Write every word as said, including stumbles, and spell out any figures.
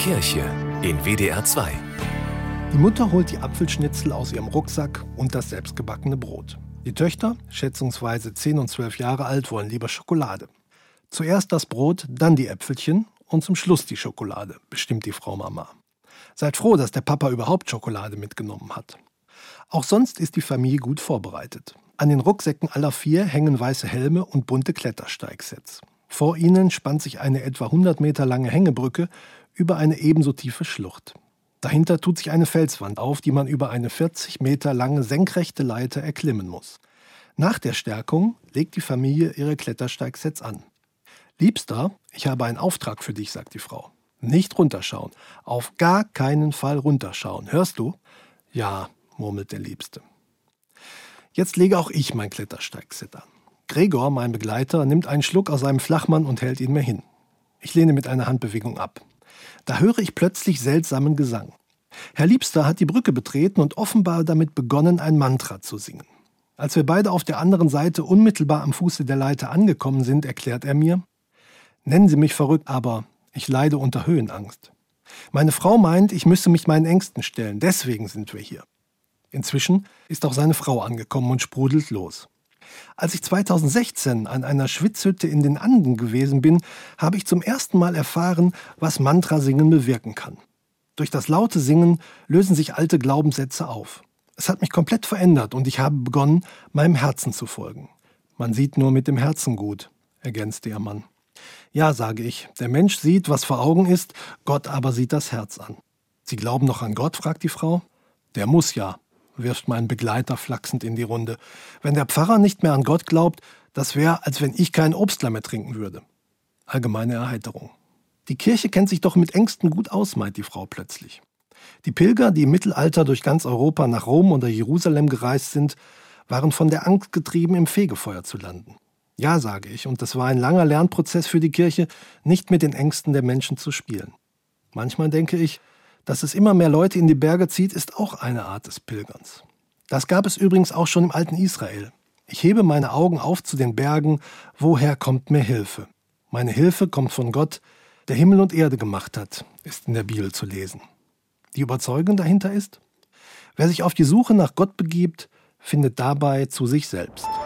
Kirche in W D R zwei. Die Mutter holt die Apfelschnitzel aus ihrem Rucksack und das selbstgebackene Brot. Die Töchter, schätzungsweise zehn und zwölf Jahre alt, wollen lieber Schokolade. Zuerst das Brot, dann die Äpfelchen und zum Schluss die Schokolade, bestimmt die Frau Mama. Seid froh, dass der Papa überhaupt Schokolade mitgenommen hat. Auch sonst ist die Familie gut vorbereitet. An den Rucksäcken aller vier hängen weiße Helme und bunte Klettersteigsets. Vor ihnen spannt sich eine etwa hundert Meter lange Hängebrücke über eine ebenso tiefe Schlucht. Dahinter tut sich eine Felswand auf, die man über eine vierzig Meter lange senkrechte Leiter erklimmen muss. Nach der Stärkung legt die Familie ihre Klettersteigsets an. »Liebster, ich habe einen Auftrag für dich«, sagt die Frau. »Nicht runterschauen. Auf gar keinen Fall runterschauen. Hörst du?« »Ja«, murmelt der Liebste. Jetzt lege auch ich mein Klettersteigset an. Gregor, mein Begleiter, nimmt einen Schluck aus seinem Flachmann und hält ihn mir hin. Ich lehne mit einer Handbewegung ab. Da höre ich plötzlich seltsamen Gesang. Herr Liebster hat die Brücke betreten und offenbar damit begonnen, ein Mantra zu singen. Als wir beide auf der anderen Seite unmittelbar am Fuße der Leiter angekommen sind, erklärt er mir: »Nennen Sie mich verrückt, aber ich leide unter Höhenangst. Meine Frau meint, ich müsse mich meinen Ängsten stellen, deswegen sind wir hier.« Inzwischen ist auch seine Frau angekommen und sprudelt los. Als ich zweitausendsechzehn an einer Schwitzhütte in den Anden gewesen bin, habe ich zum ersten Mal erfahren, was Mantrasingen bewirken kann. Durch das laute Singen lösen sich alte Glaubenssätze auf. Es hat mich komplett verändert und ich habe begonnen, meinem Herzen zu folgen. Man sieht nur mit dem Herzen gut, ergänzte ihr Mann. Ja, sage ich, der Mensch sieht, was vor Augen ist, Gott aber sieht das Herz an. Sie glauben noch an Gott, fragt die Frau. Der muss ja, wirft mein Begleiter flachsend in die Runde. Wenn der Pfarrer nicht mehr an Gott glaubt, das wäre, als wenn ich keinen Obstler mehr trinken würde. Allgemeine Erheiterung. Die Kirche kennt sich doch mit Ängsten gut aus, meint die Frau plötzlich. Die Pilger, die im Mittelalter durch ganz Europa nach Rom oder Jerusalem gereist sind, waren von der Angst getrieben, im Fegefeuer zu landen. Ja, sage ich, und das war ein langer Lernprozess für die Kirche, nicht mit den Ängsten der Menschen zu spielen. Manchmal denke ich, dass es immer mehr Leute in die Berge zieht, ist auch eine Art des Pilgerns. Das gab es übrigens auch schon im alten Israel. Ich hebe meine Augen auf zu den Bergen, woher kommt mir Hilfe? Meine Hilfe kommt von Gott, der Himmel und Erde gemacht hat, ist in der Bibel zu lesen. Die Überzeugung dahinter ist: Wer sich auf die Suche nach Gott begibt, findet dabei zu sich selbst.